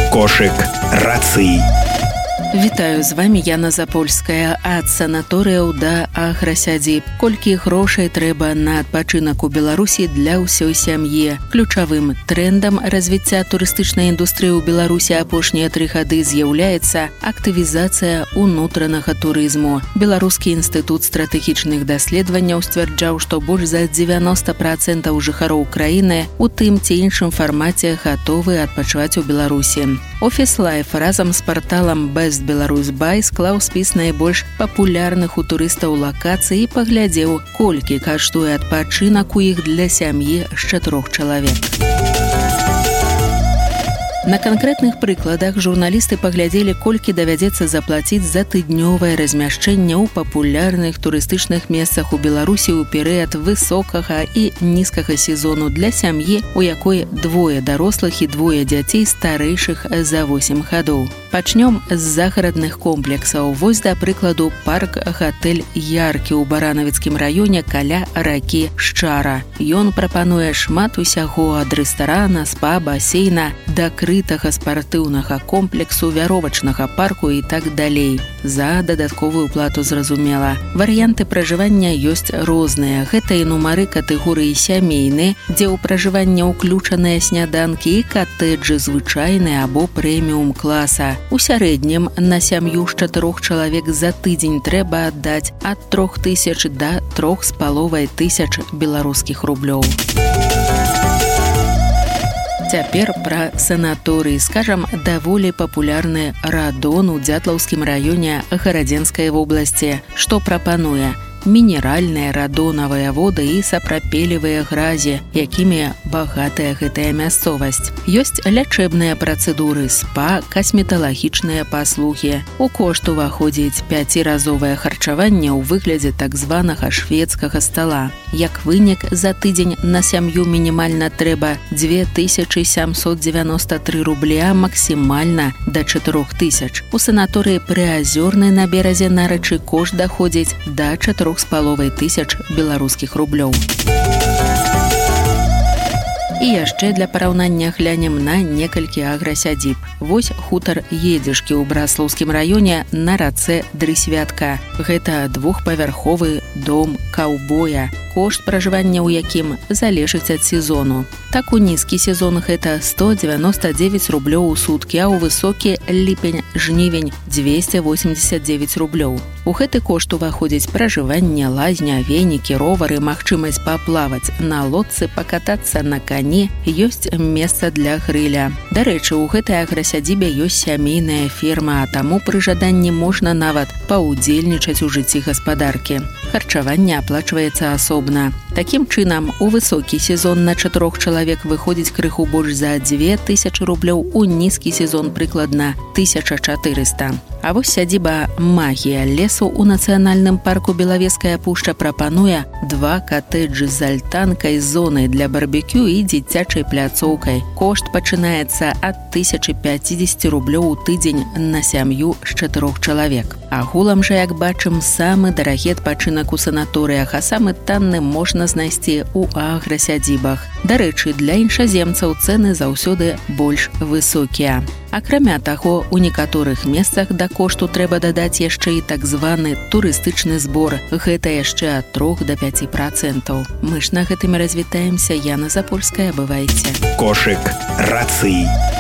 Кошык рацый. Вітаю, з вами Яна Запольская. Ад санаторыяў да аграсядзіб. Колькі грошай трэба на адпачынак у Беларусі для ўсёй сям'і. Ключавым трендам развіцця турыстычнай індустрыі ў Беларусі апошнія 3 гады з'яўляецца актывізацыя унутранага турызму. Беларускі інстытут стратэгічных даследаванняў сцвярджаў, што больш за 90% жыхароў краіны у тым ці іншым фармаце гатовы адпачываць у Беларусі. Office Life разам з парталам Best Belarus Buy склаў спіс найбольш папулярных у турыстаў лакацый і паглядзеў, колькі каштуе адпачынак у іх для сям'і з 4 чалавек. На канкрэтных прыкладах журналісты паглядзелі, колькі давядзецца заплаціць за тыднёвае размяшчэнне ў папулярных турыстычных месцах у Беларусі ў перыяд высокага і нізкага сезону для сям'і, у якой 2 дарослых і 2 дзяцей старэйшых за 8 гадоў. Пачнём з загарадных комплексаў. Вось, да прыкладу, парк-гатэль Яркі ў Баранавіцкім раёне каля ракі Шчара. Ён прапануе шмат усяго ад рэстарана, спа, басейна, да крытага спартыўнага комплексу, вяровачнага парку і так далей. За дадатковую плату, зразумела. Варыянты пражывання ёсць розныя. Гэта і нумары катэгорыі сямейны, дзе ў пражыванне ўключаныя сняданкі, і катэджы звычайныя або прэміум класа. У сярэднім на сям'ю з 4 чалавек за тыдзень трэба аддаць ад 3000 да 3500 беларускіх рублёў. Цяпер пра санаторыі. Скажам, даволі папулярны Радон у Дзятлаўскім раёне Гарадзенскай вобласці. Што прапануе? Мінеральныя радонавыя воды і сапрапелевыя гразі, якімі багатая гэтая мясцовасць. Ёсць лячэбныя працэдуры, спа, касметалагічныя паслугі. У кошт уваходзіць 5-разовае харчаванне ў выглядзе так званага шведскага стала. Як вынік, за тыдзень на сям'ю мінімальна трэба 2793 рублі, а максімальна да 4000. У санаторыі Прыазёрнай на беразе Нарычы кошт даходзіць да 4500 беларускіх рублёў. І яшчэ для параўнання глянем на некалькі аграсядзіб. Вось хутар Едзішкі ў Браслаўскім раёне на рацэ Дрысвятка. Гэта 2павярховы дом каўбоя. Кошт пражывання ў якім залежыць ад сезону. Так, у нізкі сезон гэта 199 рублёў у суткі, а ў высокі ліпень-жнівень 289 рублёў. У гэты кошт уваходзіць пражыванне, лазня, венікі, ровары, магчымасць паплаваць на лодцы, пакатацца на кані, ёсць месца для грыля. Дарэчы, у гэтай аграсядзібе ёсць сямейная ферма, а таму пры жаданні можна нават паўдзельнічаць у жыцці гаспадаркі. Харчаванне аплачваецца асобна. Такім чынам, у высокі сезон на 4 чалавек выходзіць крыху больш за 2000 рублёў, у нізкі сезон прыкладна 1400. А вось сядзіба «Магія лесу» у нацыянальным парку Белавежская пушча прапануе 2 катэджы з альтанкай, зонай для барбекю і дзіцячай пляцоўкай. Кошт пачынаецца ад 1050 рублёў у тыдзень на сям'ю з 4 чалавек. Агулам жа, як бачым, самы дарагі адпачынак у санаторыях, а самы танны можна знайсці ў аграсядзібах. Дарэчы, для іншаземцаў цэны заўсёды больш высокія. Акрамя таго, у некаторых месцах да кошту трэба дадаць яшчэ і так званы турыстычны збор. Гэта яшчэ ад 3 до 5%. Мы ж на гэтым развітаемся. Яна Запольская, бывайце. Кошык рацый.